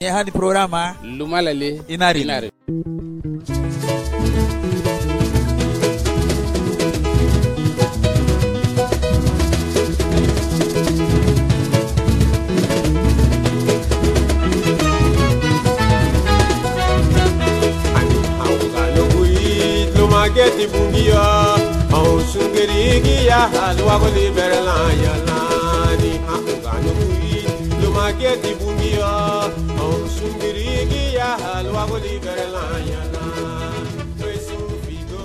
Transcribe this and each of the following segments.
Hadi programa Lumalale Inari. Mageti bungia au sungerigi ya halwa goli berla ya lani haungano kui lo mageti bungia au sungerigi ya halwa goli berla ya lani twesu figo.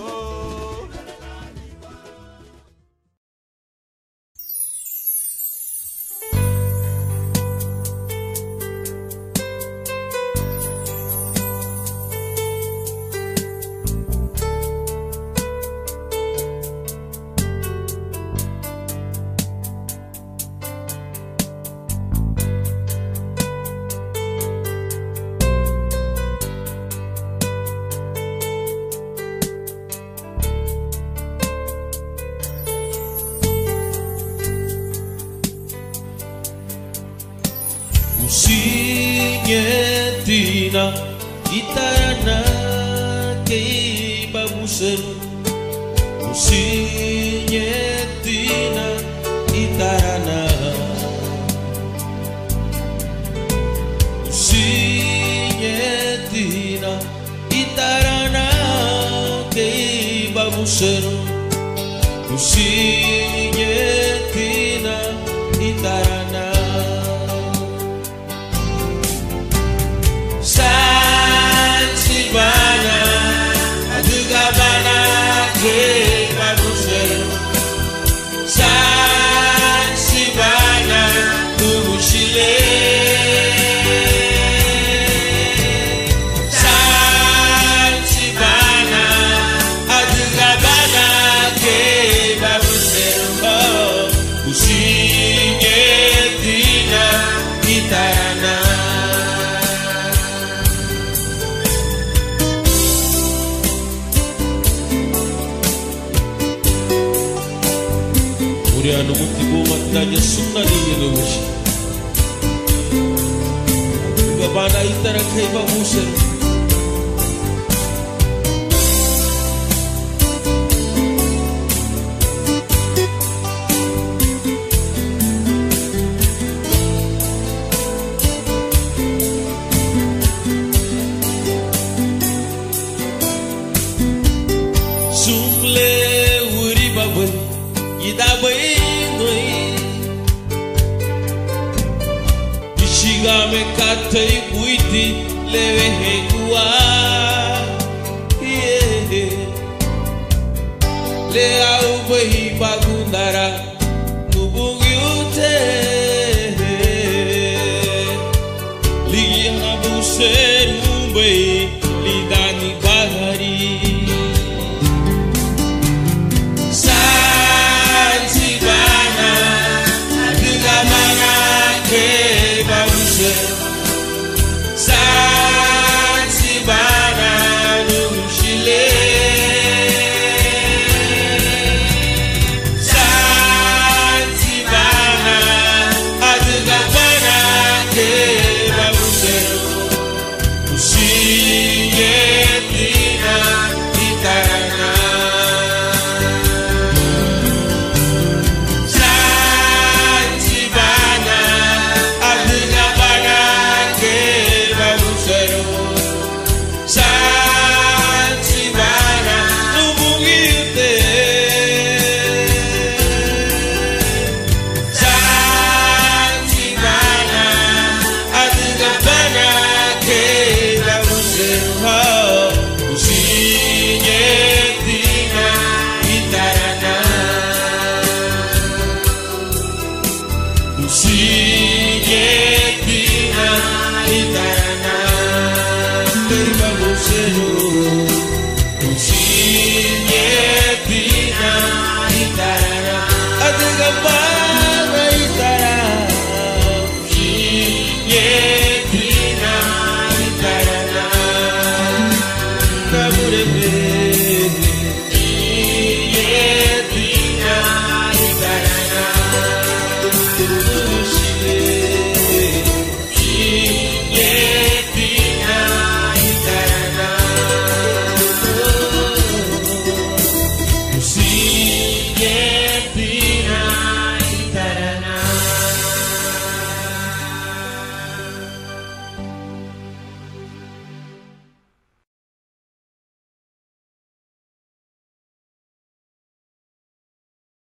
Usinyetina itarana kei babusen. Usinyetina itarana. Usinyetina itarana kei babusen. Usinyetina itarana. San Silvana, Adugabana, que Babusero. San Silvana, Tubushile. San Silvana, Adugabana, que Babusero. Usinyetina, Itarana. Anu mutibo matanya sunna ni yelushi. Gabana itara kai babusen. Sumle uri babu idabai. Me katei buiti lewe hegua le au behi bagundara nubugi ute ligi habu seru behi lidani bahari San Silvana adugamana ke San Silvana Nushile San Silvana Adugabana Ke Babusero Usinyetina Itarana San Silvana Adugabana San Silvana Nubungite San Silvana Adugabana Ke Babusero Usinyetina Itarana Usinyetina Itarana